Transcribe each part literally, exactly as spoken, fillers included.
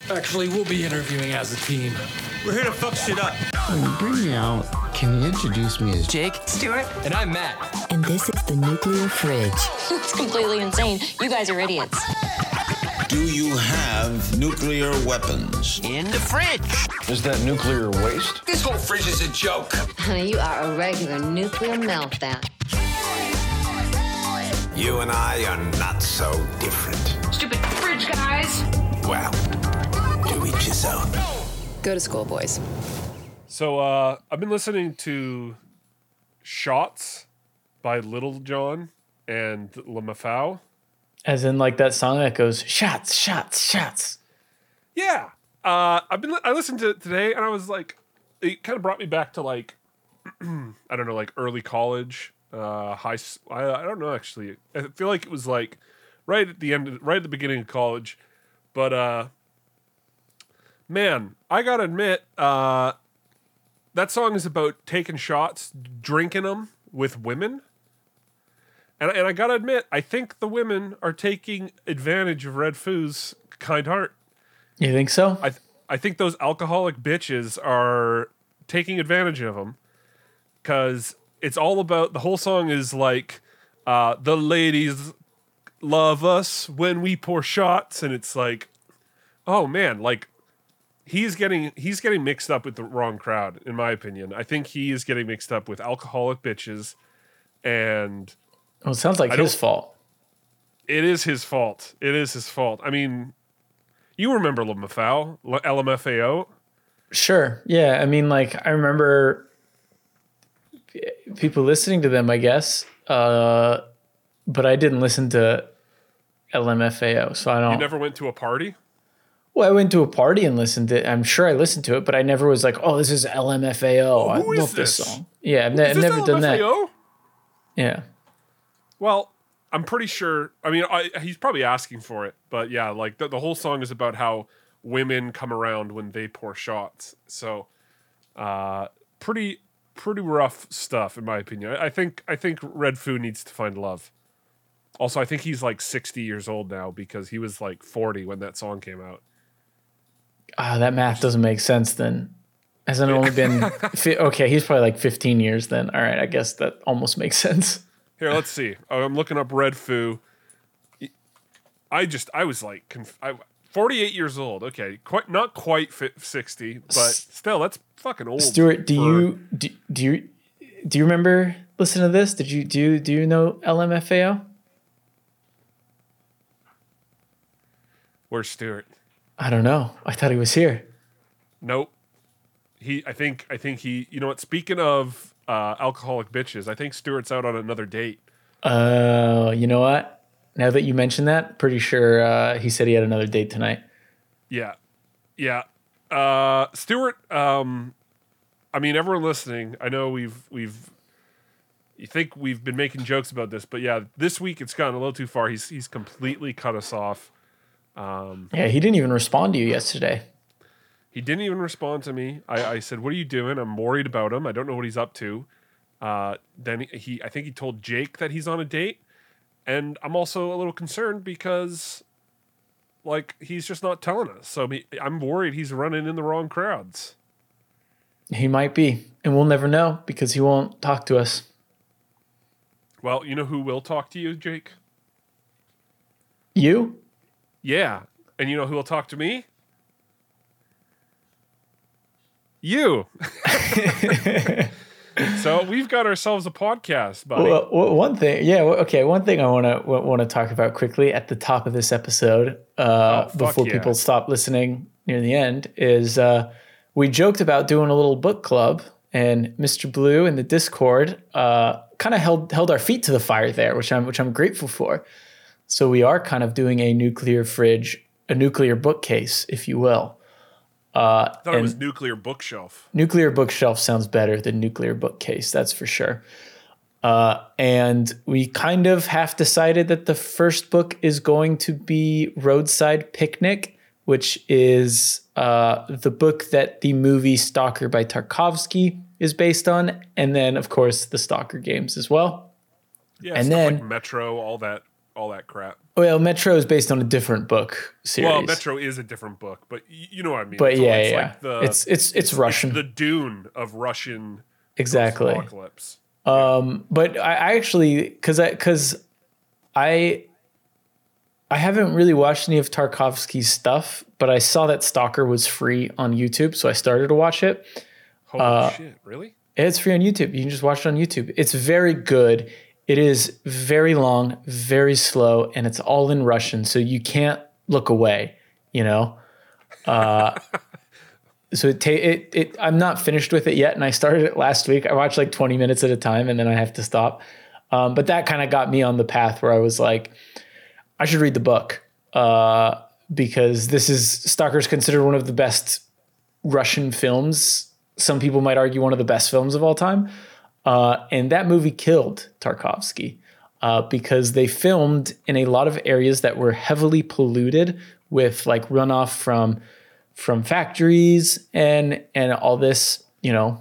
Actually, we'll be interviewing as a team. We're here to fuck shit up. When you bring me out, can you introduce me as Jake, Stuart, and I'm Matt. And this is the Nuclear Fridge. It's completely insane. You guys are idiots. Do you have nuclear weapons? in the fridge. Is that nuclear waste? This whole fridge is a joke. Honey, you are a regular nuclear meltdown. You and I are not so different. Stupid fridge guys. Well, to each his own. Go to school, boys. So uh, I've been listening to Shots by Little John and LaMafau. As in, like, that song that goes, shots, shots, shots. Yeah. Uh, I've been. I listened to it today, and I was like, it kind of brought me back to, like, I don't know, like, early college, uh, high, s- I, I don't know, actually. I feel like it was, like, right at the end, of, right at the beginning of college. But, uh, man, I gotta admit, uh, that song is about taking shots, drinking them with women. And, and I gotta admit, I think the women are taking advantage of Red Foo's kind heart. You think so? I th- I think those alcoholic bitches are taking advantage of him, because it's all about, the whole song is like, uh, the ladies love us when we pour shots, and it's like, oh man, like he's getting he's getting mixed up with the wrong crowd, in my opinion. I think he is getting mixed up with alcoholic bitches, and Well, it sounds like I his don't- fault. it is his fault. It is his fault. I mean, you remember LaMafau, L M F A O? Sure. Yeah. I mean, like, I remember p- people listening to them, I guess. Uh, but I didn't listen to L M F A O, so I don't. You never went to a party? Well, I went to a party and listened to it. I'm sure I listened to it, but I never was like, oh, this is L M F A O. Oh, I who is love this this? song. Yeah, I've, ne- Is I've this never done that. L M F A O? Yeah. Well, I'm pretty sure. I mean, I, he's probably asking for it, but yeah, like the, the whole song is about how women come around when they pour shots. So, uh, pretty pretty rough stuff, in my opinion. I, I think I think Red Foo needs to find love. Also, I think he's like sixty years old now, because he was like forty when that song came out. Ah, that math doesn't make sense then. Hasn't it only been fi- okay? He's probably like fifteen years then. All right, I guess that almost makes sense. Here, let's see. Oh, I'm looking up Red Foo. I just, I was like, conf- I, forty-eight years old. Okay, quite not quite fi- sixty, but still, that's fucking old. Stuart, do for- you do, do you do you remember listening to this? Did you do you, do you know L M F A O? Where's Stuart? I don't know. I thought he was here. Nope. He, I think, I think he. You know what? Speaking of uh, alcoholic bitches, I think Stuart's out on another date. Uh, you know what? Now that you mentioned that, pretty sure uh, he said he had another date tonight. Yeah, yeah. Uh, Stuart. Um, I mean, everyone listening, I know we've we've. You think we've been making jokes about this, but yeah, this week it's gotten a little too far. He's he's completely cut us off. Um, Yeah, he didn't even respond to you yesterday. He didn't even respond to me. I, I said, "What are you doing?" I'm worried about him. I don't know what he's up to. Uh, then he, he, I think he told Jake that he's on a date, and I'm also a little concerned because, like, he's just not telling us. So me- I'm worried he's running in the wrong crowds. He might be, and we'll never know because he won't talk to us. Well, you know who will talk to you, Jake? You? Yeah, and you know who will talk to me? You. So we've got ourselves a podcast, buddy. Well, well, one thing, yeah, well, okay. One thing I want to want to talk about quickly at the top of this episode, uh, Oh, fuck before yeah. people stop listening near the end, is uh, we joked about doing a little book club, and Mister Blue in the Discord uh, kind of held held our feet to the fire there, which I'm which I'm grateful for. So we are kind of doing a nuclear fridge, a nuclear bookcase, if you will. Uh, I thought it was nuclear bookshelf. Nuclear bookshelf sounds better than nuclear bookcase, that's for sure. Uh, and we kind of half decided that the first book is going to be Roadside Picnic, which is uh, the book that the movie Stalker by Tarkovsky is based on. And then, of course, the Stalker games as well. Yeah, and stuff then like Metro, all that all that crap. Well, Metro is based on a different book series. Well, Metro is a different book, but y- you know what I mean. But it's yeah, all, it's yeah, like the, it's it's it's Russian. the Dune of Russian Exactly. apocalypse. Um, but I, I actually, because I because I I haven't really watched any of Tarkovsky's stuff, but I saw that Stalker was free on YouTube, so I started to watch it. Holy uh, shit! Really? It's free on YouTube. You can just watch it on YouTube. It's very good. It is very long, very slow, and it's all in Russian, so you can't look away. You know. Uh, so it, ta- it it I'm not finished with it yet, and I started it last week. I watched like twenty minutes at a time, and then I have to stop. Um, but that kind of got me on the path where I was like, I should read the book uh, because this is Stalker's considered one of the best Russian films. Some people might argue one of the best films of all time. Uh, and that movie killed Tarkovsky uh, because they filmed in a lot of areas that were heavily polluted with like runoff from from factories and and all this, you know,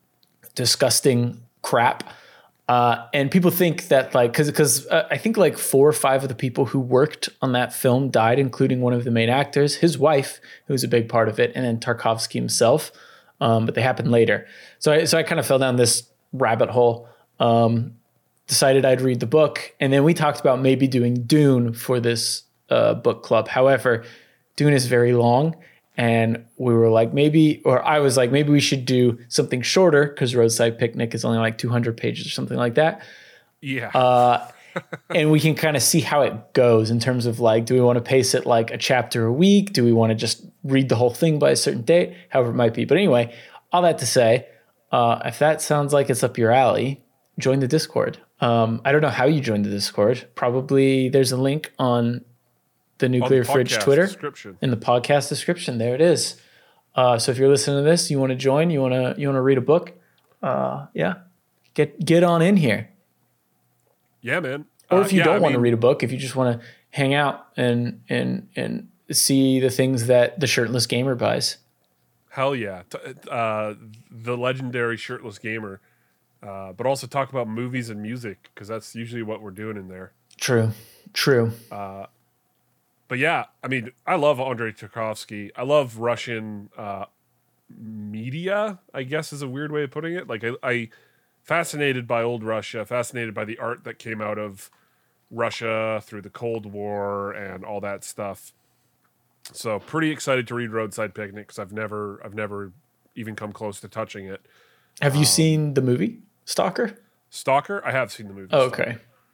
disgusting crap. Uh, and people think that like, cause, cause uh, I think like four or five of the people who worked on that film died, including one of the main actors, his wife, who was a big part of it, and then Tarkovsky himself. Um, but they happened later. So I, so I kind of fell down this rabbit hole, um, decided I'd read the book. And then we talked about maybe doing Dune for this uh, book club. However, Dune is very long. And we were like, maybe, or I was like, maybe we should do something shorter because Roadside Picnic is only like two hundred pages or something like that. Yeah. Uh, and we can kind of see how it goes in terms of like, do we want to pace it like a chapter a week? Do we want to just read the whole thing by a certain date? However it might be. But anyway, all that to say, uh, if that sounds like it's up your alley, join the Discord. Um, I don't know how you join the Discord. Probably there's a link on the Nuclear Fridge Twitter in the podcast description. There it is. Uh, so if you're listening to this, you want to join, you want to you want to read a book, uh, yeah, get get on in here. Yeah, man. Or if you uh, yeah, don't I want to mean, read a book, if you just want to hang out and and and see the things that the Shirtless Gamer buys. Hell yeah. T- uh, the legendary Shirtless Gamer. Uh, but also talk about movies and music because that's usually what we're doing in there. True. True. Uh, but yeah, I mean, I love Andrei Tarkovsky. I love Russian uh, media, I guess is a weird way of putting it. Like I, I fascinated by old Russia, fascinated by the art that came out of Russia through the Cold War and all that stuff. So pretty excited to read Roadside Picnic because I've never, I've never even come close to touching it. Have you um, seen the movie Stalker? Stalker? I have seen the movie. Oh, okay.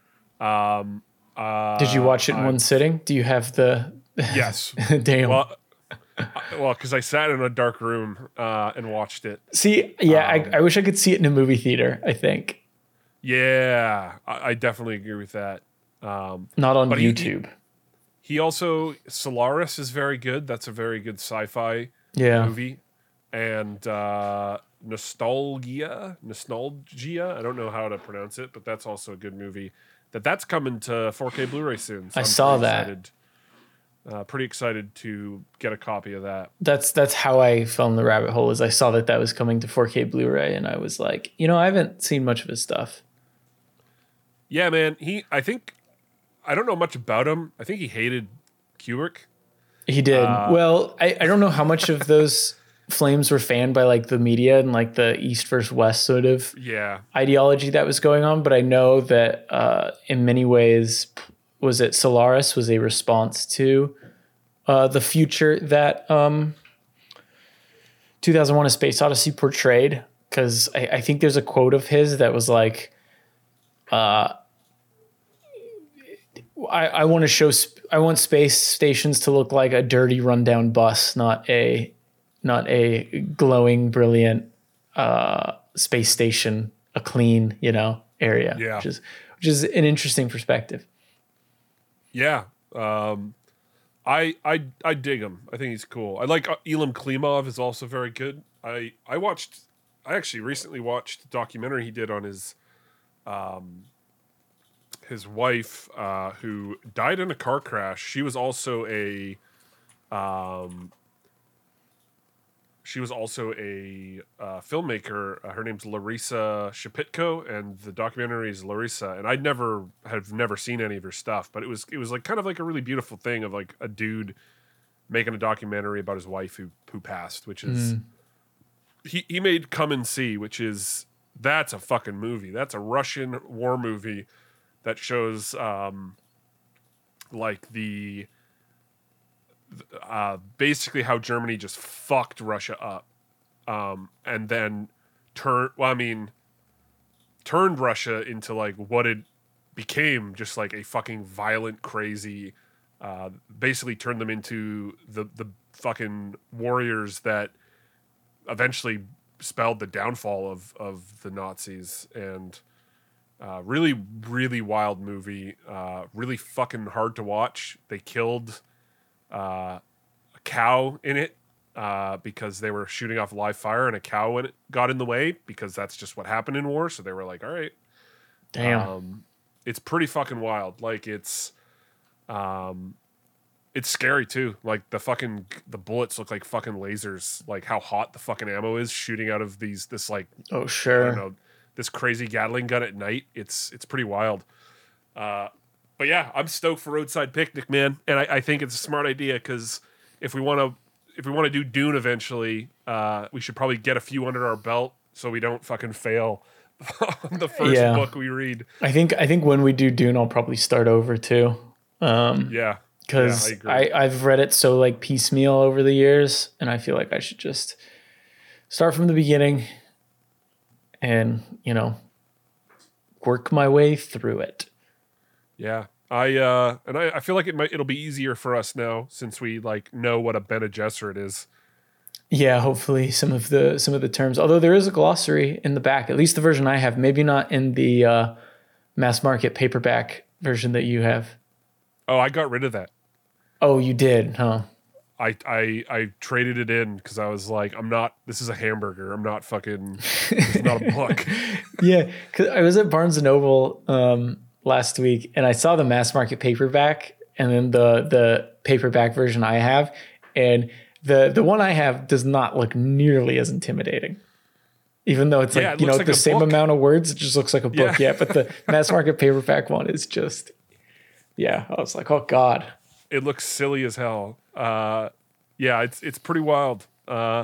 Um, uh, Did you watch it in I, one sitting? Do you have the? Yes. Damn. Well, well, because I sat in a dark room uh, and watched it. See, yeah, um, I, I wish I could see it in a movie theater. I think. Yeah, I, I definitely agree with that. Um, Not on but he- YouTube. He, he also Solaris is very good. That's a very good sci-fi Yeah. movie, and uh, Nostalgia, Nostalgia. I don't know how to pronounce it, but that's also a good movie. That that's coming to four K Blu-ray soon. So I I'm saw pretty that. Excited, uh, pretty excited to get a copy of that. That's that's how I fell in the rabbit hole. Is I saw that that was coming to four K Blu-ray, and I was like, you know, I haven't seen much of his stuff. Yeah, man. He, I think, I don't know much about him. I think he hated Kubrick. He did. Uh, well, I, I don't know how much of those flames were fanned by like the media and like the East versus West sort of Yeah. ideology that was going on, but I know that uh, in many ways, was it Solaris was a response to uh, the future that um, two thousand one: A Space Odyssey portrayed. Because I, I think there's a quote of his that was like, uh, I, I want to show, sp- I want space stations to look like a dirty rundown bus, not a, not a glowing, brilliant uh, space station, a clean, you know, area. Yeah. Which is, which is an interesting perspective. Yeah. Um, I, I, I dig him. I think he's cool. I like uh, Elam Klimov is also very good. I, I watched, I actually recently watched a documentary he did on his, um, his wife, uh, who died in a car crash. She was also a, um, she was also a uh, filmmaker. Uh, her name's Larissa Shepitko, and the documentary is Larissa. And I'd never have never seen any of her stuff, but it was it was like kind of like a really beautiful thing of like a dude making a documentary about his wife who who passed, which is Mm. he he made Come and See, which is that's a fucking movie. That's a Russian war movie that shows um like the uh, basically how Germany just fucked Russia up, um, and then turned. Well, I mean, turned Russia into like what it became, just like a fucking violent, crazy. Uh, basically, turned them into the the fucking warriors that eventually spelled the downfall of of the Nazis. And uh, really, really wild movie. Uh, really fucking hard to watch. They killed. Uh, a cow in it uh, because they were shooting off live fire, and a cow went, got in the way because that's just what happened in war. So they were like, "All right, Damn." Um, it's pretty fucking wild. Like it's, um, it's scary too. Like the fucking the bullets look like fucking lasers. Like how hot the fucking ammo is shooting out of these this like Oh sure. I don't know, this crazy Gatling gun at night. It's it's pretty wild. Uh, But yeah, I'm stoked for Roadside Picnic, man, and I, I think it's a smart idea because if we want to, if we want to do Dune eventually, uh, we should probably get a few under our belt so we don't fucking fail on the first Yeah. book we read. I think I think when we do Dune, I'll probably start over too. Um, Yeah, because yeah, I agree. I, I've read it so like piecemeal over the years, and I feel like I should just start from the beginning and, you know, work my way through it. Yeah, I uh, and I, I feel like it might it'll be easier for us now since we like know what a Bene Gesserit is. Yeah, hopefully some of the some of the terms. Although there is a glossary in the back, at least the version I have. Maybe not in the uh, mass market paperback version that you have. Oh, I got rid of that. Oh, you did, huh? I I I traded it in because I was like, I'm not. This is a hamburger. I'm not fucking. It's not a book. Yeah, because I was at Barnes and Noble um, last week, and I saw the mass market paperback, and then the the paperback version I have, and the the one I have does not look nearly as intimidating. Even though it's like Yeah, it you know looks like the a same book. amount of words, it just looks like a book. Yeah. Yeah, but the mass market paperback one is just, yeah. I was like, oh god. It looks silly as hell. Uh, yeah, it's it's pretty wild. Uh,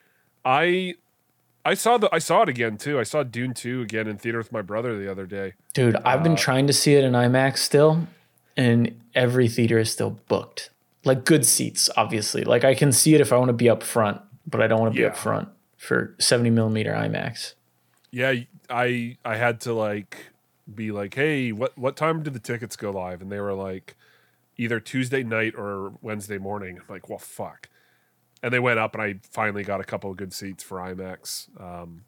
I I saw the I saw it again too. I saw Dune two again in theater with my brother the other day. Dude, I've been trying to see it in IMAX still, and every theater is still booked. Like good seats, obviously. Like I can see it if I want to be up front, but I don't want to be Yeah. up front for seventy millimeter IMAX. Yeah, I I had to like be like, hey, what what time did the tickets go live? And they were like, either Tuesday night or Wednesday morning. I'm like, well, fuck. And they went up, and I finally got a couple of good seats for IMAX. Um,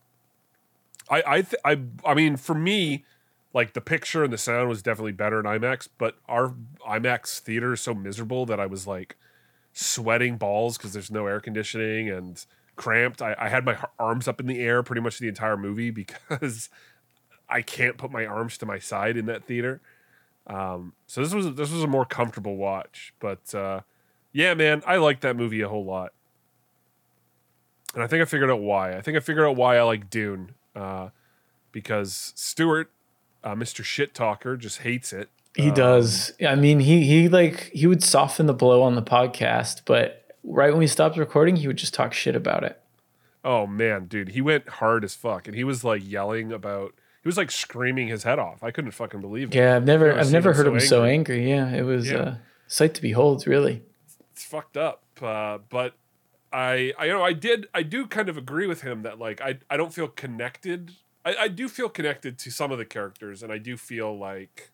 I I th- I I mean, for me, like the picture and the sound was definitely better in IMAX, but our IMAX theater is so miserable that I was like sweating balls because there's no air conditioning and cramped. I, I had my h- arms up in the air pretty much the entire movie because I can't put my arms to my side in that theater. Um, so this was this was a more comfortable watch, but uh, yeah, man, I like that movie a whole lot, and I think I figured out why. I think I figured out why I like Dune, uh, because Stuart, uh, Mister Shit Talker, just hates it. He Um, does. I mean, he he like he would soften the blow on the podcast, but right when we stopped recording, he would just talk shit about it. Oh man, dude, he went hard as fuck, and he was like yelling about. He was like screaming his head off. I couldn't fucking believe it. Yeah, I've never never I've seen never him heard so him so angry. angry. Yeah, it was Yeah. uh, sight to behold, really. It's fucked up. Uh, but I, I, you know, I did, I do kind of agree with him that like I, I don't feel connected. I, I do feel connected to some of the characters, and I do feel like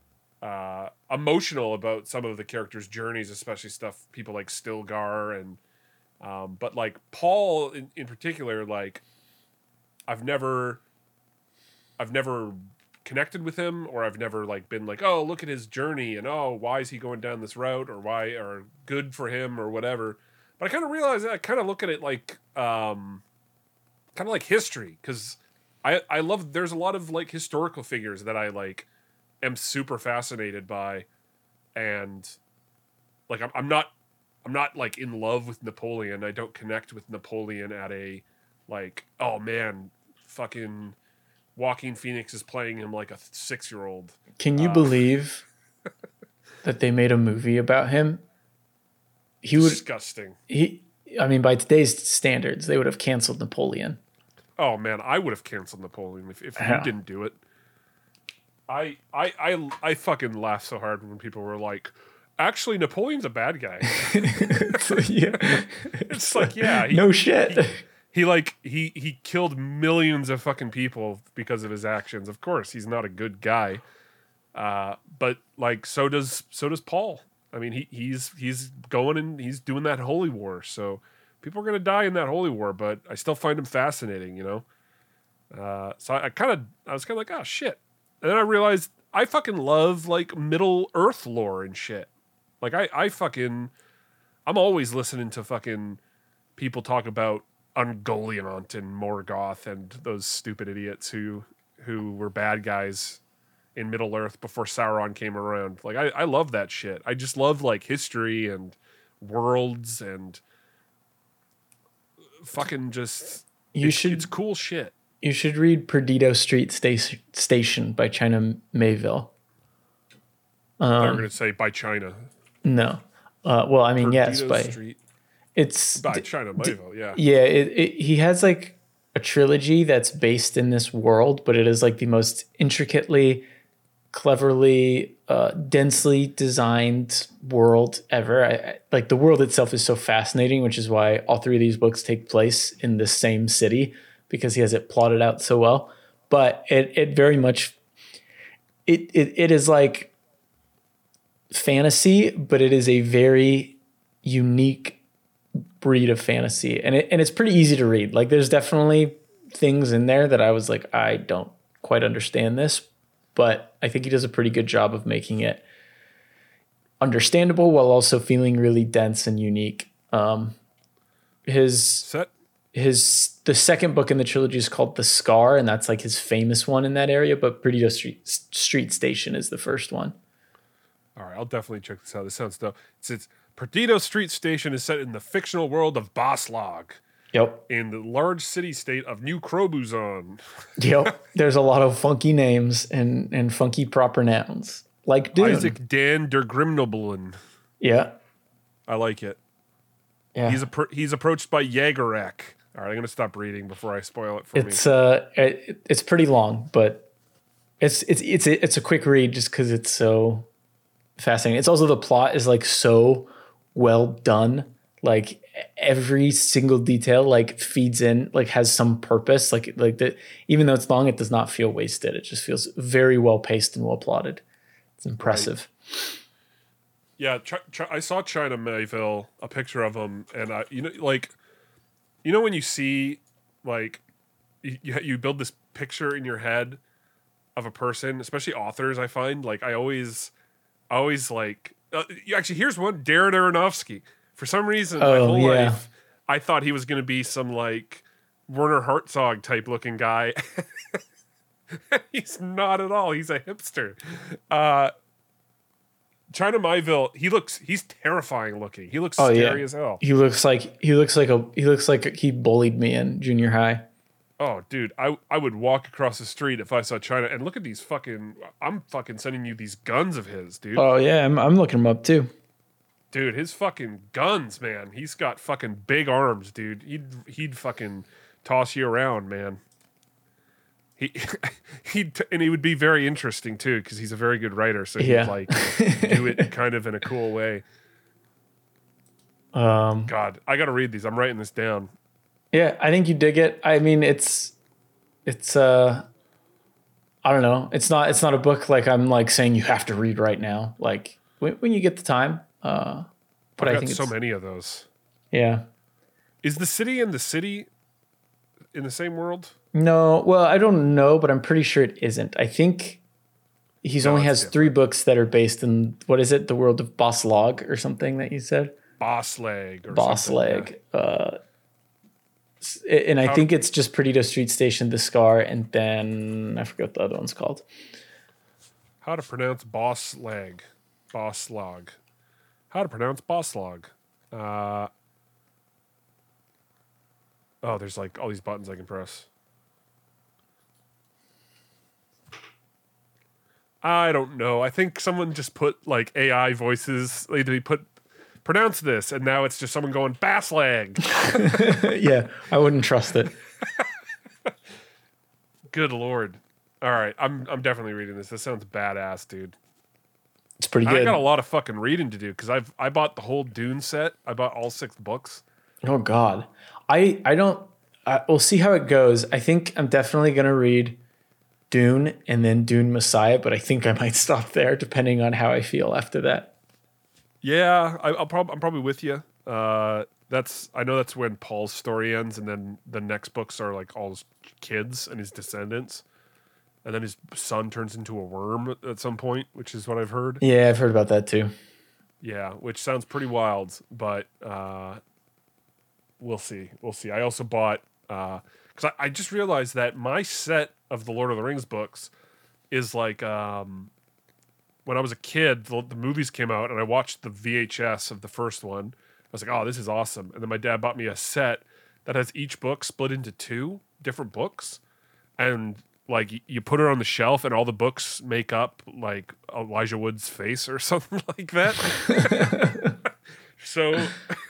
uh, emotional about some of the characters' journeys, especially stuff people like Stilgar and, um, but like Paul in, in particular, like I've never, I've never connected with him, or I've never like been like, oh, look at his journey, and oh, why is he going down this route, or why, or good for him, or whatever. But I kind of realize that I kind of look at it like, um, kind of like history, because I I love. There's a lot of like historical figures that I like am super fascinated by, and like I'm I'm not I'm not like in love with Napoleon. I don't connect with Napoleon at a like, oh man, fucking Joaquin Phoenix is playing him like a six year old. Can you uh, believe that they made a movie about him? He would disgusting. He, I mean, by today's standards, they would have canceled Napoleon. Oh man, I would have canceled Napoleon if, if Yeah. you didn't do it. I, I I I fucking laughed so hard when people were like, actually Napoleon's a bad guy. yeah. It's like, yeah, he, no shit. He, he like he he killed millions of fucking people because of his actions. Of course, he's not a good guy. Uh, but like so does so does Paul. I mean, he he's he's going and he's doing that holy war. So people are gonna die in that holy war, but I still find him fascinating, you know. Uh, so I, I kind of I was kind of like, oh shit, and then I realized I fucking love like Middle Earth lore and shit. Like I I fucking I'm always listening to fucking people talk about Ungoliant and Morgoth and those stupid idiots who who were bad guys in Middle Earth before Sauron came around. Like I, I love that shit. I just love like history and worlds and fucking just You it's, should it's cool shit. You should read Perdido Street Sta- Station by China Mayville. Um, I Um, was going to say by China. No. Uh, well, I mean, yes, Perdido by Street. It's By d- China d- Mayville, yeah. Yeah, it, it, he has like a trilogy that's based in this world, but it is like the most intricately, cleverly, uh, densely designed world ever. I, I, like the world itself is so fascinating, which is why all three of these books take place in the same city because he has it plotted out so well. But it it very much it it, it is like fantasy, but it is a very unique breed of fantasy, and it and it's pretty easy to read. Like there's definitely things in there that I was like, I don't quite understand this, but I think he does a pretty good job of making it understandable while also feeling really dense and unique. Um, his Set. his the second book in the trilogy is called The Scar, and that's like his famous one in that area. But Perdido Street Street Station is the first one. All right, I'll definitely check this out. This sounds dope. It's, it's Perdido Street Station is set in the fictional world of Boslog. Yep. In the large city-state of New Crobuzon. Yep. There's a lot of funky names and, and funky proper nouns. Like Dune. Isaac Dan der Grimnoblen. Yeah. I like it. Yeah. He's appro- he's approached by Jagerak. All right, I'm going to stop reading before I spoil it for it's me. uh it, it's pretty long, but it's it's it's a, it's a quick read just cuz it's so fascinating. It's also the plot is like so well done. Like every single detail like feeds in, like has some purpose. Like like that even though it's long, it does not feel wasted. It just feels very well paced and well plotted. It's impressive. Right. Yeah, Ch- Ch- I saw China Mayville, a picture of him, and I, you know, like, you know, when you see, like, you you build this picture in your head of a person, especially authors. I find like I always, I always like. Uh, actually, here's one: Darren Aronofsky. For some reason, my Oh, whole yeah. life, I thought he was going to be some like Werner Herzog type looking guy. He's not at all. He's a hipster. Uh, China Mayville, he looks, he's terrifying looking. He looks Oh scary yeah. as hell. He looks like he looks like a he looks like he bullied me in junior high. Oh, dude, I I would walk across the street if I saw China and look at these fucking. I'm fucking sending you these guns of his, dude. Oh yeah, I'm I'm looking him up too. Dude, his fucking guns, man. He's got fucking big arms, dude. He'd he'd fucking toss you around, man. He he'd and he would be very interesting too because he's a very good writer. So he'd Yeah. like do it kind of in a cool way. Um, God, I got to read these. I'm writing this down. Yeah, I think you dig it. I mean, it's it's uh I don't know. It's not it's not a book like I'm like saying you have to read right now. Like when when you get the time. Uh but I've I got think so it's, many of those. Yeah. Is the city and the city in the same world? No, well, I don't know, but I'm pretty sure it isn't. I think he's No, only it's has different. three books that are based in what is it, the world of Boss Log or something that you said? Boss leg or Boss something, Leg. Uh, s- and I How- think it's just Perdido Street Station, The Scar, and then I forget what the other one's called. Yeah. How to pronounce boss leg? Boss log. How to pronounce boss log? Uh, oh, there's like all these buttons I can press. I don't know. I think someone just put like A I voices. Like they put pronounce this, and now it's just someone going Basslag. Yeah, I wouldn't trust it. Good lord! All right, I'm I'm definitely reading this. This sounds badass, dude. It's pretty I good. got a lot of fucking reading to do because I've I bought the whole Dune set. I bought all six books. Oh God, I I don't. Uh, we'll see how it goes. I think I'm definitely gonna read Dune and then Dune Messiah, but I think I might stop there depending on how I feel after that. Yeah, I, I'll probably I'm probably with you. Uh, that's I know that's when Paul's story ends, and then the next books are like all his kids and his descendants, and then his son turns into a worm at some point, which is what I've heard. Yeah, I've heard about that too. Yeah, which sounds pretty wild, but uh, we'll see. We'll see. I also bought because I, I just realized that my set of the Lord of the Rings books is like um, when I was a kid, the, the movies came out, and I watched the V H S of the first one. I was like, oh, this is awesome. And then my dad bought me a set that has each book split into two different books. And like y- you put it on the shelf and all the books make up like Elijah Wood's face or something like that. So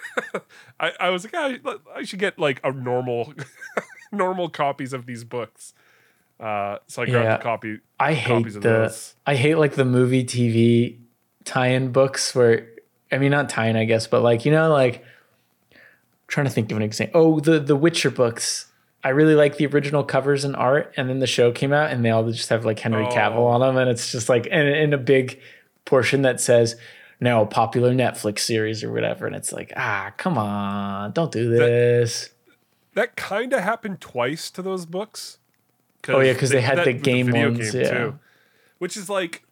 I, I was like, I, I should get like a normal, normal copies of these books. Uh, so I grabbed Yeah. a copy. I copies hate of the those. I hate like the movie T V tie-in books where I mean not tie-in I guess, but like you know like I'm trying to think of an example. Oh, the the Witcher books. I really like the original covers and art, and then the show came out and they all just have like Henry Oh. Cavill on them, and it's just like in, in a big portion that says now a popular Netflix series or whatever, and it's like ah come on, don't do this. That kind of happened twice to those books. Oh yeah, because they, had that the with game video ones, game, yeah. too. Which is like,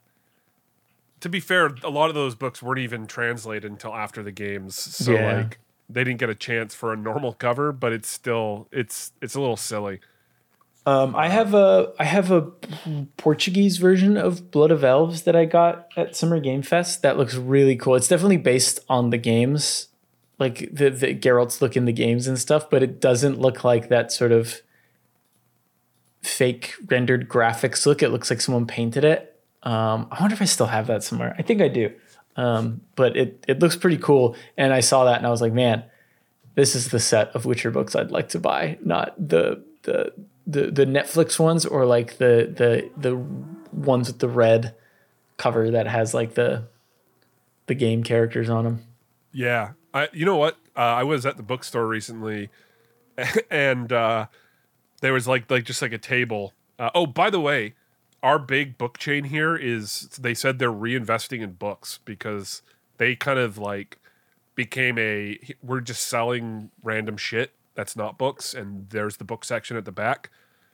to be fair, a lot of those books weren't even translated until after the games, so Yeah. like they didn't get a chance for a normal cover. But it's still it's it's a little silly. Um, I have a I have a Portuguese version of Blood of Elves that I got at Summer Game Fest. That looks really cool. It's definitely based on the games, like the the Geralt's look in the games and stuff, but it doesn't look like that sort of fake rendered graphics look. It looks like someone painted it. Um, I wonder if I still have that somewhere. I think I do. Um, but it it looks pretty cool. And I saw that and I was like, man, this is the set of Witcher books I'd like to buy, not the the the the Netflix ones or like the the the ones with the red cover that has like the the game characters on them. Yeah, I you know what? Uh, I was at the bookstore recently, and uh, there was like like just like a table. Uh, oh, by the way, our big book chain here is they said they're reinvesting in books because they kind of like became a we're just selling random shit that's not books, and there's the book section at the back.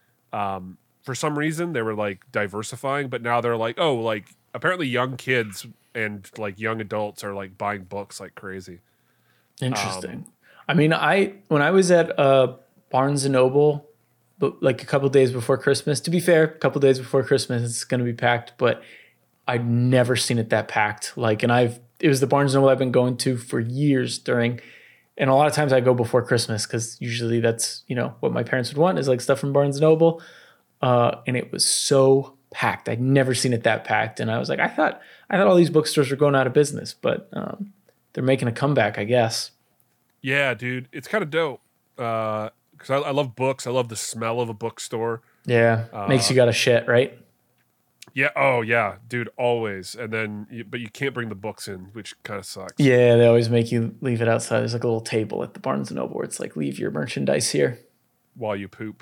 Um, for some reason they were like diversifying, but now they're like, oh, like apparently young kids and like young adults are like buying books like crazy. Interesting. Um, I mean, I when I was at uh, Barnes and Noble, but like a couple days before Christmas. To be fair, a couple days before Christmas, it's going to be packed. But I'd never seen it that packed. Like, and I've it was the Barnes and Noble I've been going to for years during. And a lot of times I go before Christmas because usually that's you know what my parents would want is like stuff from Barnes and Noble. Uh, and it was so packed. I'd never seen it that packed. And I was like, I thought I thought all these bookstores were going out of business, but um, they're making a comeback, I guess. Yeah, dude, it's kind of dope. Uh, because I, I love books. I love the smell of a bookstore. Yeah, makes you gotta shit, right? Yeah. Oh, yeah, dude. Always. And then, you, but you can't bring the books in, which kind of sucks. Yeah, they always make you leave it outside. There's like a little table at the Barnes and Noble where it's like, leave your merchandise here while you poop.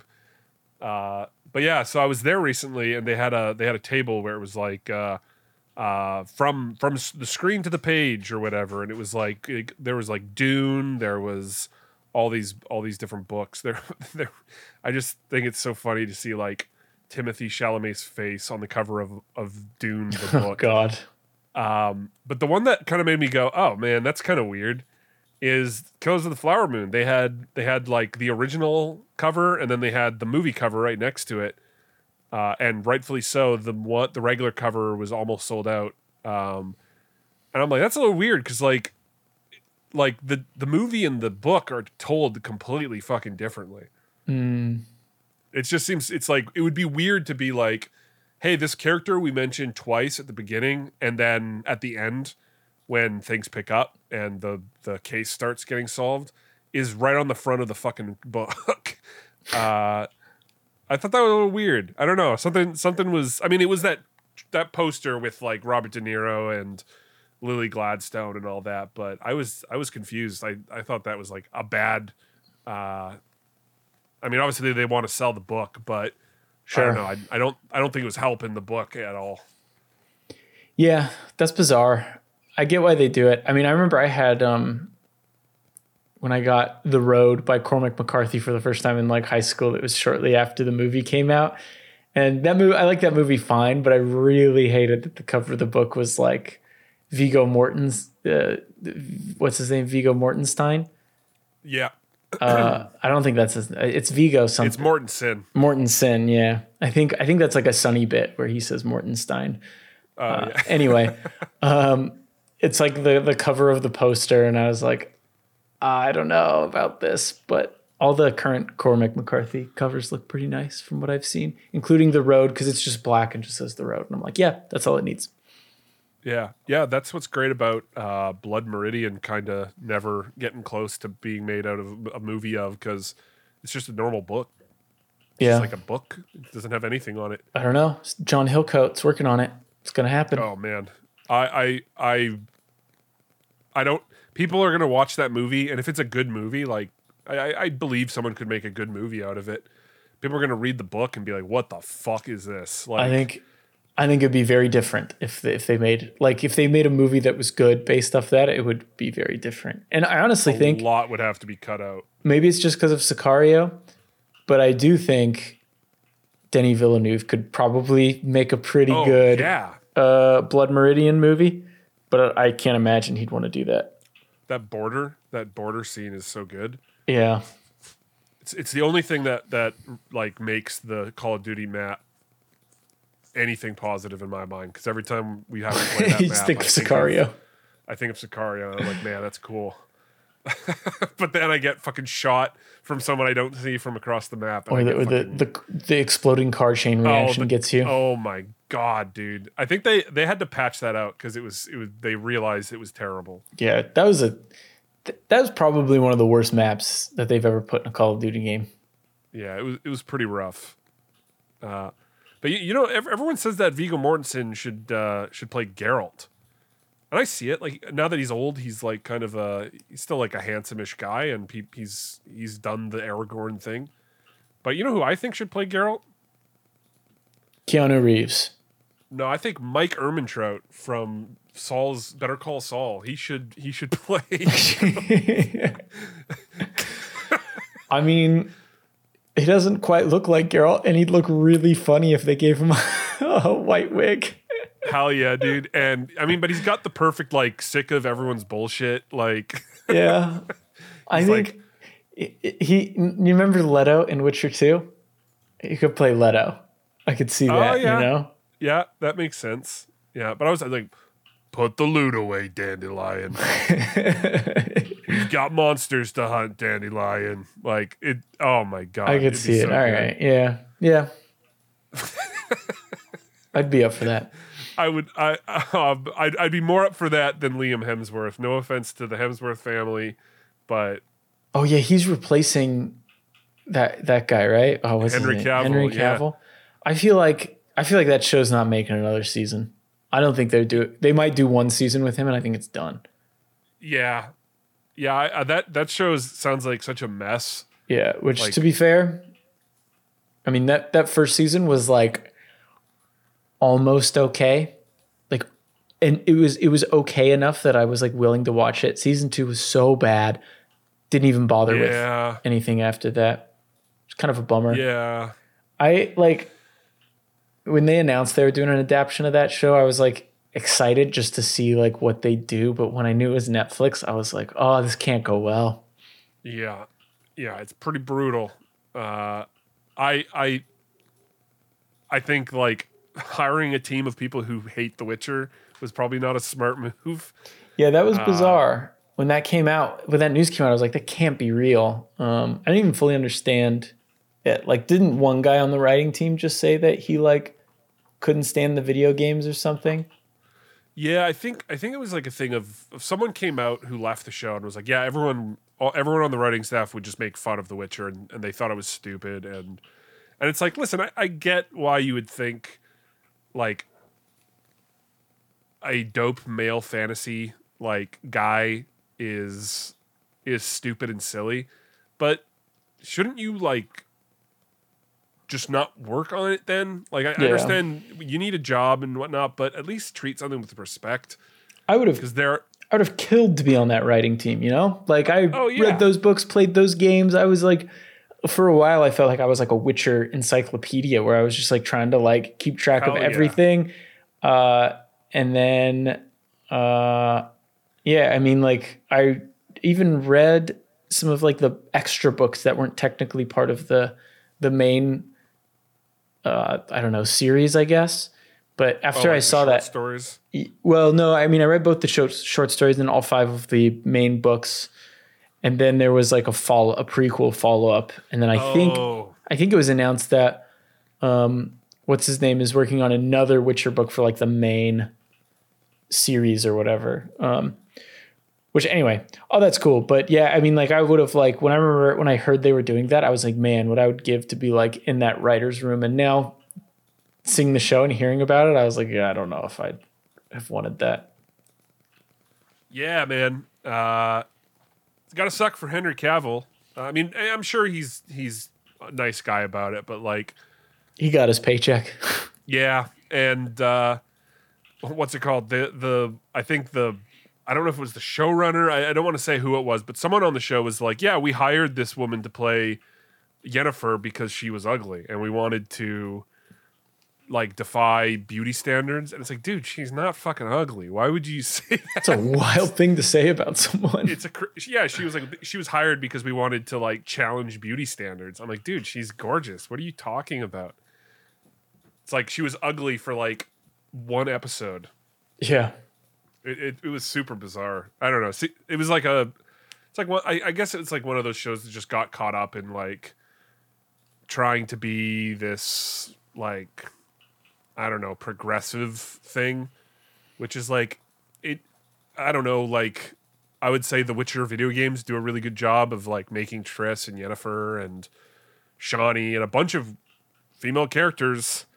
Uh, but yeah, so I was there recently, and they had a they had a table where it was like uh, uh, from from the screen to the page or whatever, and it was like it, there was like Dune, there was all these all these different books. There, there. I just think it's so funny to see like Timothy Chalamet's face on the cover of of Dune the book. Oh God. Um, but the one that kind of made me go, oh man, that's kind of weird, is Killers of the Flower Moon. They had they had like the original cover, and then they had the movie cover right next to it, uh, and rightfully so. The what the regular cover was almost sold out, um, and I'm like, that's a little weird because like like the the movie and the book are told completely fucking differently. Mm. It just seems it's like it would be weird to be like, hey, this character we mentioned twice at the beginning, and then at the end, when things pick up and the the case starts getting solved, is right on the front of the fucking book. uh, I thought that was a little weird. I don't know. Something something was. I mean, it was that that poster with like Robert De Niro and Lily Gladstone and all that, but I was I was confused. I I thought that was like a bad. Uh, I mean, obviously they want to sell the book, but Sure. I don't know. I, I don't. I don't think it was helping the book at all. Yeah, that's bizarre. I get why they do it. I mean, I remember I had um, when I got The Road by Cormac McCarthy for the first time in like high school. It was shortly after the movie came out, and that movie I like that movie fine, but I really hated that the cover of the book was like Viggo Morten's. Uh, what's his name? Viggo Mortenstein. Yeah. uh, I don't think that's his. It's Vigo something. It's Mortensen. Mortensen, yeah. I think I think that's like a Sunny bit where he says Mortenstein. Uh, uh, yeah. Anyway, um, it's like the the cover of the poster, and I was like, I don't know about this, but all the current Cormac McCarthy covers look pretty nice from what I've seen, including The Road, because it's just black and just says The Road, and I'm like, yeah, that's all it needs. Yeah, yeah, that's what's great about uh, Blood Meridian kind of never getting close to being made out of a movie of, because it's just a normal book. It's Yeah. just like a book. It doesn't have anything on it. I don't know. John Hillcoat's working on it. It's gonna happen. Oh man, I I I, I don't. People are gonna watch that movie, and if it's a good movie, like I, I I believe someone could make a good movie out of it. People are gonna read the book and be like, "What the fuck is this?" Like, I think I think it'd be very different if they, if they made like if they made a movie that was good based off that, it would be very different. And I honestly a think lot would have to be cut out. maybe it's just because of Sicario, but I do think Denis Villeneuve could probably make a pretty Oh, good yeah. uh, Blood Meridian movie, but I can't imagine he'd want to do that. That border, that border scene is so good. Yeah, It's it's the only thing that that like makes the Call of Duty map anything positive in my mind. Because every time we have to play that you map, just think I of think Sicario. Of, I think of Sicario, and I'm like, man, that's cool. But then I get fucking shot from someone I don't see from across the map. and Or I the, get or the, fucking- the the exploding car chain reaction the- gets you. Oh my god, dude! I think they they had to patch that out because it was it was they realized it was terrible. Yeah, that was a th- that was probably one of the worst maps that they've ever put in a Call of Duty game. Yeah, it was it was pretty rough. Uh, but you, you know, ev- everyone says that Viggo Mortensen should uh, should play Geralt, and I see it. Like now that he's old, he's like kind of a he's still like a handsome-ish guy, and he, he's he's done the Aragorn thing. But you know who I think should play Geralt? Keanu Reeves. No, I think Mike Ehrmantraut from Saul's Better Call Saul. He should he should play. I mean, he doesn't quite look like Geralt, and he'd look really funny if they gave him a, a white wig. Hell yeah, dude! And I mean, but he's got the perfect like sick of everyone's bullshit. Like, Yeah, I He's think he, he. You remember Leto in Witcher two? He could play Leto. I could see Oh, that. yeah. You know. yeah, that makes sense. Yeah, but I was like, put the loot away, Dandelion. We've got monsters to hunt, Dandelion. Like it. Oh my god, I could it'd see be it. so All good. right. Yeah. Yeah. I'd be up for that. I would. I. Um, I'd, I'd be more up for that than Liam Hemsworth. No offense to the Hemsworth family, but Oh yeah, he's replacing that that guy, right? Oh, what's Henry his name? Cavill, Henry yeah. Cavill. I feel like I feel like that show's not making another season. I don't think they do. They might do one season with him, and I think it's done. yeah, yeah. I, I, that that show sounds like such a mess. Yeah, which Like- to be fair, I mean that that first season was like almost okay. Like and it was it was okay enough that I was like willing to watch it. Season two was so bad. Didn't even bother Yeah. with anything after that. It's kind of a bummer. Yeah. I like when they announced they were doing an adaptation of that show, I was like excited just to see like what they do. But when I knew it was Netflix, I was like, oh, this can't go well. Yeah, yeah, it's pretty brutal. Uh, I I I think like hiring a team of people who hate The Witcher was probably not a smart move. Yeah, that was bizarre. when that came out, when that news came out, I was like, that can't be real. Um, I didn't even fully understand it. Like, didn't one guy on the writing team just say that he like couldn't stand the video games or something? Yeah, I think I think it was like a thing of, of someone came out who left the show and was like, yeah, everyone all, everyone on the writing staff would just make fun of The Witcher, and, and they thought it was stupid. And and it's like, listen, I, I get why you would think like a dope male fantasy like guy is is stupid and silly, but shouldn't you like just not work on it then? Like, I, Yeah. I understand you need a job and whatnot, but at least treat something with respect. I would have Because there, I would have killed to be on that writing team, you know? Like I Oh, yeah. read those books, played those games. I was like, for a while I felt like I was like a Witcher encyclopedia where I was just like trying to like keep track Hell of yeah. everything. Uh, and then, uh, yeah, I mean, like I even read some of like the extra books that weren't technically part of the, the main, uh, I don't know, series, I guess. But oh, after like I the saw short that, stories. well, no, I mean, I read both the short, short stories and all five of the main books, and then there was like a follow, a prequel follow up, and then I think, Oh. I think it was announced that, um, what's his name is working on another Witcher book for like the main series or whatever. Um, which anyway, oh, that's cool. But yeah, I mean, like I would have like when I remember when I heard they were doing that, I was like, man, what I would give to be like in that writer's room. And now, seeing the show and hearing about it, I was like, yeah, I don't know if I'd have wanted that. Yeah, man. Uh, it's got to suck for Henry Cavill. Uh, I mean, I'm sure he's he's a nice guy about it, but like, He got his paycheck. yeah. And uh, what's it called? The the I think the I don't know if it was the showrunner. I, I don't want to say who it was, but someone on the show was like, yeah, we hired this woman to play Yennefer because she was ugly, and we wanted to like defy beauty standards. And it's like, dude, she's not fucking ugly. Why would you say that? That's a wild thing to say about someone. It's a cr- yeah. She was like she was hired because we wanted to like challenge beauty standards. I'm like, dude, she's gorgeous. What are you talking about? It's like she was ugly for like one episode. Yeah. It it, it was super bizarre. I don't know. See, it was like a. It's like what I, I guess it's like one of those shows that just got caught up in like trying to be this like I don't know progressive thing, which is like it. I don't know. Like I would say the Witcher video games do a really good job of like making Triss and Yennefer and Shani and a bunch of female characters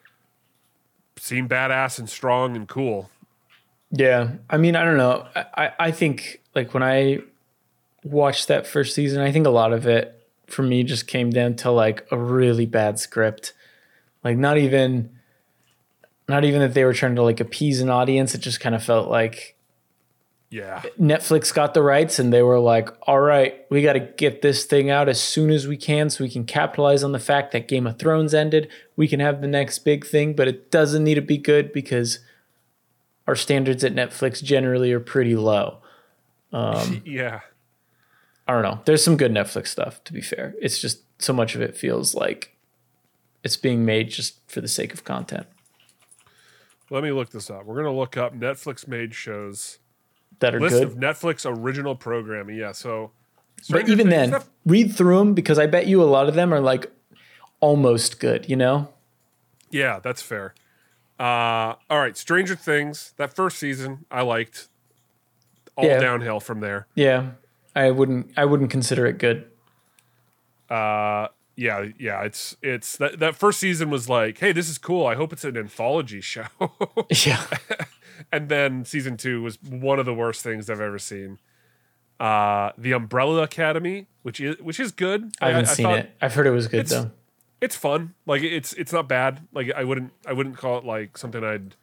seem badass and strong and cool. Yeah. I mean, I don't know. I, I, I think like when I watched that first season, I think a lot of it for me just came down to like a really bad script. Like not even not even that they were trying to like appease an audience. It just kind of felt like Yeah. Netflix got the rights and they were like, all right, we got to get this thing out as soon as we can so we can capitalize on the fact that Game of Thrones ended. We can have the next big thing, but it doesn't need to be good because our standards at Netflix generally are pretty low. Um, yeah. I don't know. There's some good Netflix stuff, to be fair. It's just so much of it feels like it's being made just for the sake of content. Let me look this up. We're going to look up Netflix made shows. That are List good. of Netflix original programming. Yeah, so. But Stranger even Things then, stuff- read through them because I bet you a lot of them are like almost good, you know? Yeah, that's fair. Uh, all right, Stranger Things. That first season, I liked. All Yeah. downhill from there. Yeah. I wouldn't I wouldn't consider it good. Uh, yeah, yeah. It's it's that that first season was like, hey, this is cool. I hope it's an anthology show. Yeah. And then season two was one of the worst things I've ever seen. Uh, The Umbrella Academy, which is which is good. I haven't I, I seen thought it. I've heard it was good it's- though. It's fun. Like it's it's not bad. Like I wouldn't I wouldn't call it like something I'd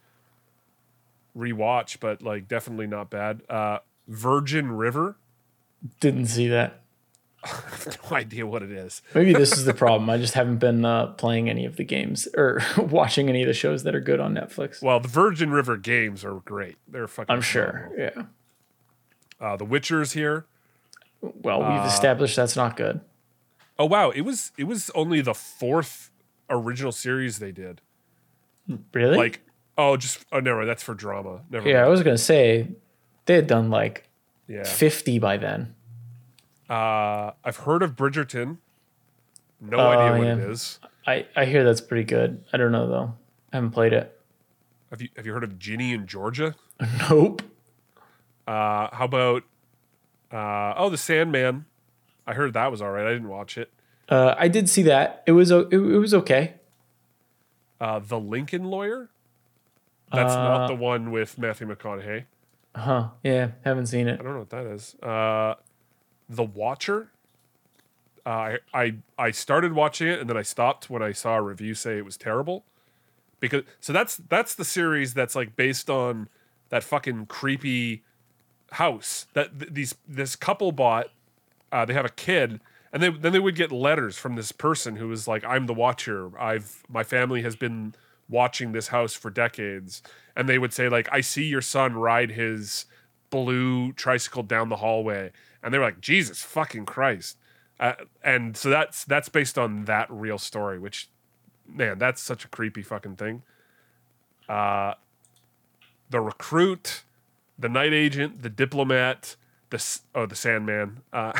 rewatch, but like definitely not bad. Uh, Virgin River. Didn't see that. I have no idea what it is. Maybe this is the problem. I just haven't been uh, playing any of the games or watching any of the shows that are good on Netflix. Well, the Virgin River games are great. They're fucking. I'm sure. phenomenal. Yeah. Uh, the Witcher's here. Well, we've Uh, established that's not good. Oh wow, it was it was only the fourth original series they did. Really? Like oh, just oh never mind. That's for drama. Never Yeah, I mind. was gonna say they had done like Yeah. fifty by then. Uh, I've heard of Bridgerton. No Oh, idea what yeah. it is. I, I hear that's pretty good. I don't know though. I haven't played it. Have you Have you heard of Ginny in Georgia? Nope. Uh, how about uh, oh, The Sandman? I heard that was all right. I didn't watch it. Uh, I did see that. It was o- it, it was okay. Uh, The Lincoln Lawyer. That's Uh, not the one with Matthew McConaughey. Huh. Yeah, haven't seen it. I don't know what that is. Uh, The Watcher. Uh, I I I started watching it and then I stopped when I saw a review say it was terrible. Because so that's that's the series that's like based on that fucking creepy house that th- these this couple bought. Uh, they have a kid, and they then they would get letters from this person who was like, "I'm the Watcher. I've my family has been watching this house for decades," and they would say like, "I see your son ride his blue tricycle down the hallway," and they're like, "Jesus fucking Christ." Uh, and so that's that's based on that real story, which, man, that's such a creepy fucking thing. Uh, the Recruit, The Night Agent, The Diplomat, the S- oh the Sandman, uh,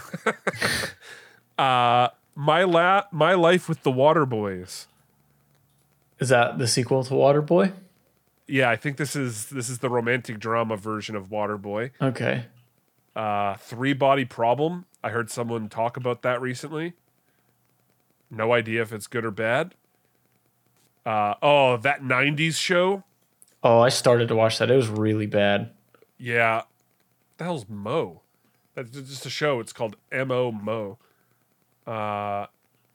uh, my la- my life with the Water Boys. Is that the sequel to Waterboy? Yeah, I think this is this is the romantic drama version of Waterboy. Okay. Uh, Three Body Problem. I heard someone talk about that recently. No idea if it's good or bad. Uh, oh, that nineties show. Oh, I started to watch that. It was really bad. Yeah. What the hell's Mo? That's just a show. It's called M O Mo. Uh,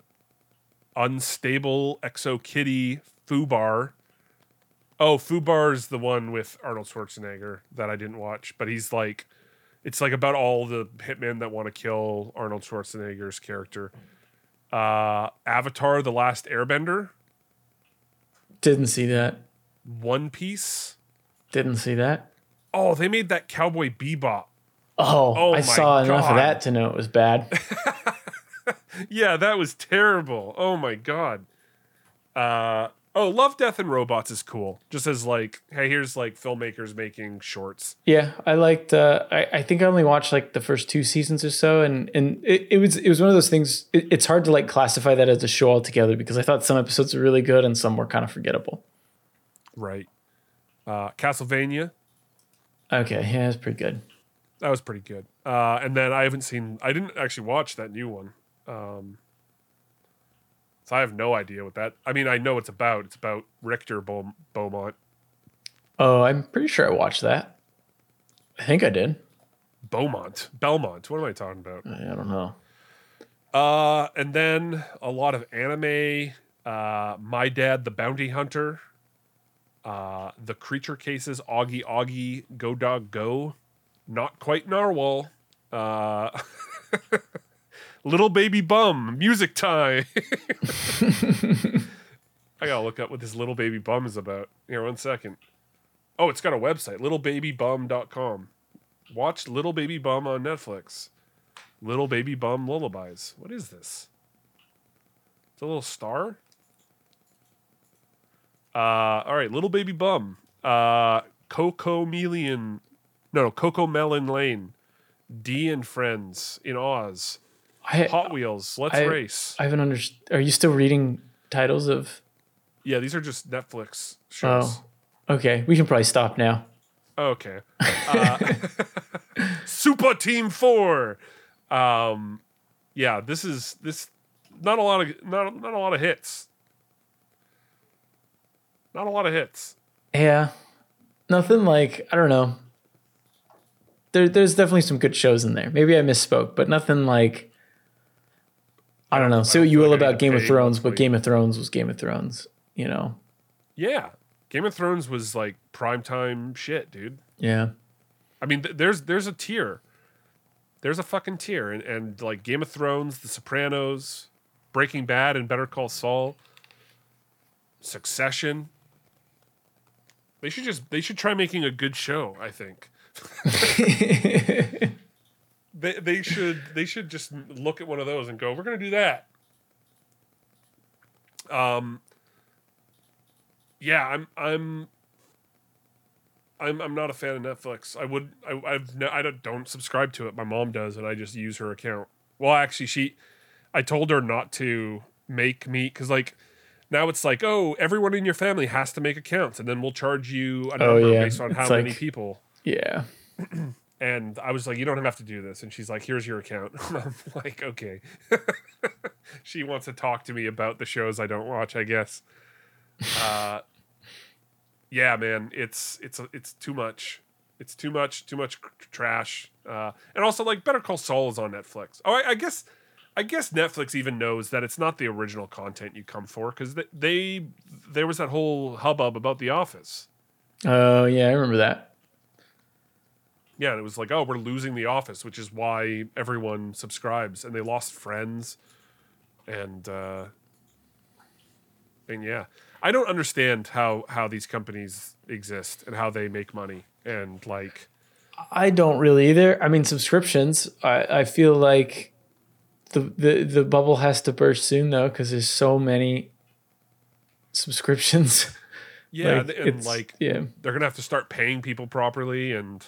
Unstable Exo Kitty Fubar. Oh, Fubar's the one with Arnold Schwarzenegger that I didn't watch, but he's like, it's like about all the hitmen that want to kill Arnold Schwarzenegger's character. Uh, Avatar: The Last Airbender. Didn't see that. One Piece. Didn't see that. Oh, they made that Cowboy Bebop. Oh, Oh I my saw enough God. of that to know it was bad. Yeah, that was terrible. Oh my god. Uh oh, Love, Death, and Robots is cool. Just as like, hey, here's like filmmakers making shorts. Yeah, I liked. Uh, I I think I only watched like the first two seasons or so, and and it, it was it was one of those things. It, it's hard to like classify that as a show altogether because I thought some episodes were really good and some were kind of forgettable. Right. Uh Castlevania. Okay, yeah, it's pretty good. That was pretty good. Uh and then I haven't seen I didn't actually watch that new one. Um So I have no idea what that I mean, I know it's about. It's about Richter Beau- Beaumont. Oh, I'm pretty sure I watched that. I think I did. Beaumont. Belmont. What am I talking about? I don't know. Uh, and then a lot of anime. Uh, My Dad, the Bounty Hunter. Uh, the Creature Cases, Augie Augie, Go Dog Go. Not Quite Narwhal. Uh, Little Baby Bum, Music Time. I gotta look up what this Little Baby Bum is about. Here, one second. Oh, it's got a website, little baby bum dot com. Watch Little Baby Bum on Netflix. Little Baby Bum Lullabies. What is this? It's a little star? Uh, all right, Little Baby Bum. Uh, Coco Melian. No, no, Coco Melon Lane. D and Friends in Oz. I, Hot Wheels. Let's I, Race. I haven't understood. Are you still reading titles of? Yeah, these are just Netflix shows. Oh, okay. We can probably stop now. Okay. Uh, Super Team Four. Um, yeah, this is this. Not a lot of not not a lot of hits. Not a lot of hits. Yeah, nothing like I don't know. There, there's definitely some good shows in there. Maybe I misspoke, but nothing like. I don't know. Say what you will about Game of Thrones, but Game of Thrones was Game of Thrones. You know. Yeah, Game of Thrones was like primetime shit, dude. Yeah. I mean, th- there's there's a tier. There's a fucking tier, and, and like Game of Thrones, The Sopranos, Breaking Bad, and Better Call Saul, Succession. They should just they should try making a good show, I think. they they should they should just look at one of those and go, we're gonna do that. Um. Yeah, I'm I'm. I'm I'm not a fan of Netflix. I would I I've no, I don't, don't subscribe to it. My mom does, and I just use her account. Well, actually, she I told her not to make me because like now it's like, oh, everyone in your family has to make accounts, and then we'll charge you a number Oh, yeah. based on how It's many like- people. Yeah. And I was like, you don't have to do this. And she's like, here's your account. I'm like, okay. She wants to talk to me about the shows I don't watch, I guess. Uh, yeah, man, it's it's it's too much. It's too much, too much trash. Uh, and also, like, Better Call Saul is on Netflix. Oh, I, I guess, I guess Netflix even knows that it's not the original content you come for because they, they there was that whole hubbub about The Office. Oh, yeah, I remember that. Yeah, and it was like, oh, we're losing The Office, which is why everyone subscribes, and they lost Friends, and uh, and yeah, I don't understand how how these companies exist and how they make money, and like, I don't really either. I mean, subscriptions. I, I feel like the, the the bubble has to burst soon though, because there's so many subscriptions. yeah, Like, and it's- like, yeah. they're gonna have to start paying people properly, and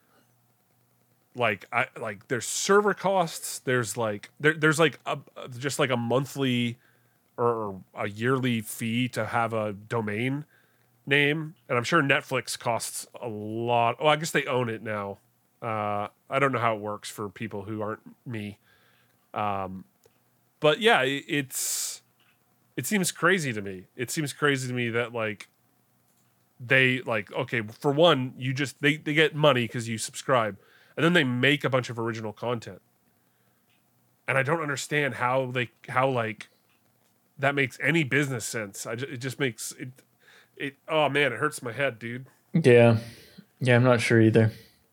like, I like there's server costs. There's like there there's like a, just like a monthly or a yearly fee to have a domain name, and I'm sure Netflix costs a lot. Oh, I guess they own it now. Uh, I don't know how it works for people who aren't me, um, but yeah, it, it's it seems crazy to me. It seems crazy to me that like they like okay, for one, you just they they get money because you subscribe, and then they make a bunch of original content, and I don't understand how they how like that makes any business sense. I ju- it just makes it. It oh man, it hurts my head, dude. Yeah. Yeah, I'm not sure either.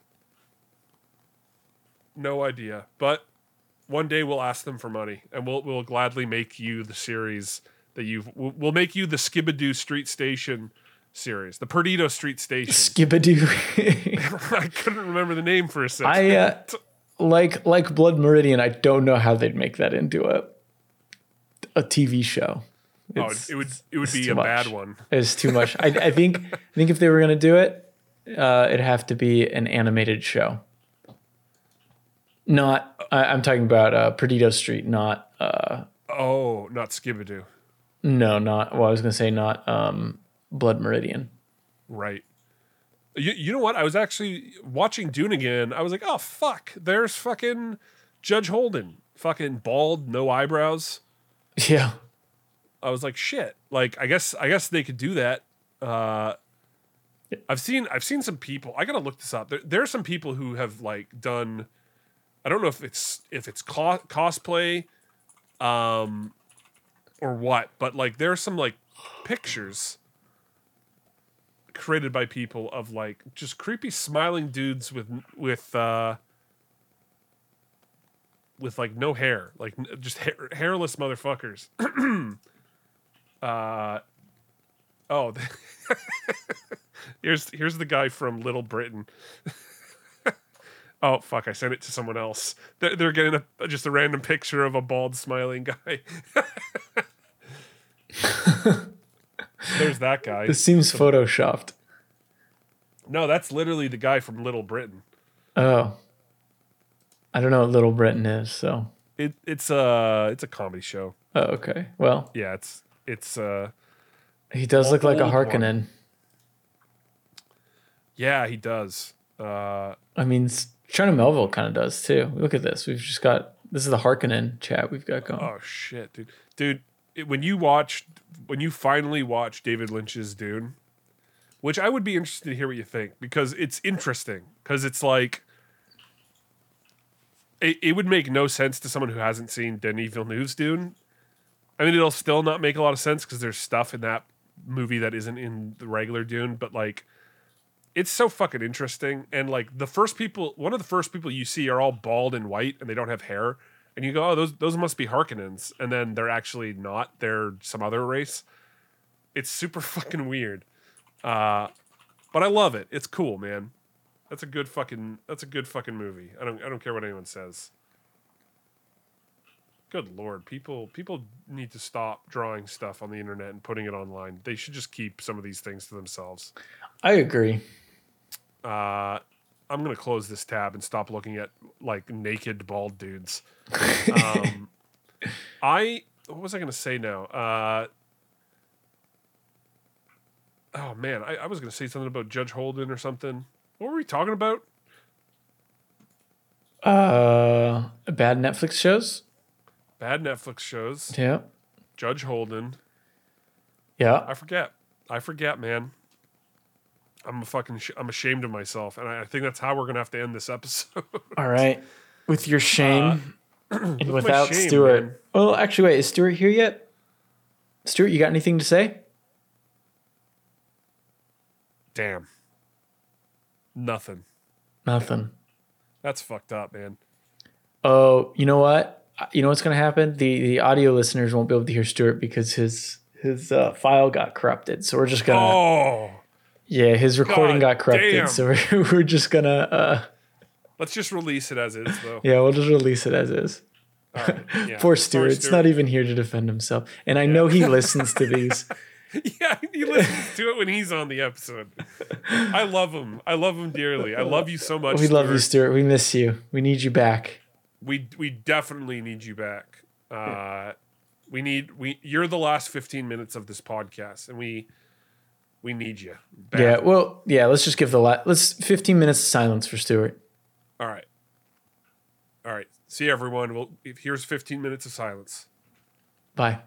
No idea. But one day we'll ask them for money, and we'll we'll gladly make you the series that you've. We'll, we'll make you the Skibadoo Street Station series, the Perdido Street Station. Skibadoo. I couldn't remember the name for a second. I uh, like like Blood Meridian. I don't know how they'd make that into a a T V show. oh, It's- it would it would it's be too a much. bad one. It's too much. I, I think I think if they were gonna do it, uh, it'd have to be an animated show. Not, I, I'm talking about uh, Perdido Street, not uh, Oh, not Skibadoo. no, not. Well, I was gonna say not um, Blood Meridian. Right. You, you know what? I was actually watching Dune again. I was like, oh, fuck. There's fucking Judge Holden. Fucking bald, no eyebrows. Yeah, I was like, shit. Like, I guess I guess they could do that. Uh, I've seen I've seen some people. I gotta look this up. There, there are some people who have like done. I don't know if it's if it's co- cosplay, um, or what. But like, there are some like pictures created by people of like just creepy smiling dudes with with uh, with like no hair, like n- just hair, hairless motherfuckers. uh, oh, here's here's the guy from Little Britain. Oh fuck! I sent it to someone else. They're, they're getting a, just a random picture of a bald smiling guy. There's that guy. this seems photoshopped. No, that's literally the guy from Little Britain. Oh, I don't know what Little Britain is. So, It it's a it's a comedy show. oh, okay. Well, Yeah, it's it's uh he does look like a Old one. Harkonnen. yeah he does. Uh, I mean, s- China Melville kind of does too. Look at this. We've just got this is the Harkonnen chat we've got going. oh shit, dude, dude. It, when you watch when you finally watch David Lynch's Dune, which I would be interested to hear what you think because it's interesting because it's like. It, it would make no sense to someone who hasn't seen Denis Villeneuve's Dune. I mean, it'll still not make a lot of sense because there's stuff in that movie that isn't in the regular Dune, but like, it's so fucking interesting. And like, the first people, one of the first people you see are all bald and white and they don't have hair. And you go, oh, those those must be Harkonnens. And then they're actually not. They're some other race. It's super fucking weird. Uh, but I love it. It's cool, man. That's a good fucking. That's a good fucking movie. I don't. I don't care what anyone says. Good lord, people. People need to stop drawing stuff on the internet and putting it online. They should just keep some of these things to themselves. I agree. Uh, I'm gonna close this tab and stop looking at like naked bald dudes. Um, I what was I gonna say now? Uh, oh man, I, I was gonna say something about Judge Holden or something. What were we talking about? Uh, bad Netflix shows. Bad Netflix shows. Yeah. Judge Holden. Yeah. I forget. I forget, man. I'm a fucking. Sh- I'm ashamed of myself, and I, I think that's how we're gonna have to end this episode. All right. With your shame Uh, and with my without shame, Stuart. man. Well, actually, wait. Is Stuart here yet? Stuart, you got anything to say? Damn. Nothing. Nothing. That's fucked up, man. Oh, you know what? You know what's going to happen? The the audio listeners won't be able to hear Stuart because his his uh, file got corrupted. So we're just gonna. Oh. Yeah, his recording God got corrupted. damn. So we're, we're just gonna. Uh, Let's just release it as is, though. yeah, we'll just release it as is. All right. Yeah. Poor Sorry, Stuart. It's not even here to defend himself, and I know he listens to these. Yeah, he listens to it when he's on the episode. I love him. I love him dearly. I love you so much. We love Stuart. you, Stuart. We miss you. We need you back. We we definitely need you back. Uh, we need we. You're the last fifteen minutes of this podcast, and we we need you. Back. Yeah. Well. Yeah. Let's just give the la- let's fifteen minutes of silence for Stuart. All right. All right. See you, everyone. Well, here's fifteen minutes of silence. Bye.